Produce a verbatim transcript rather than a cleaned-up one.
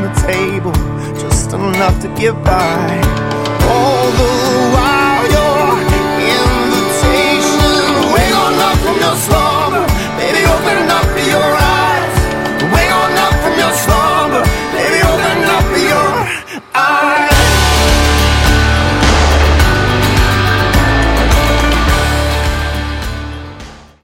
the table, just enough to get by. All the while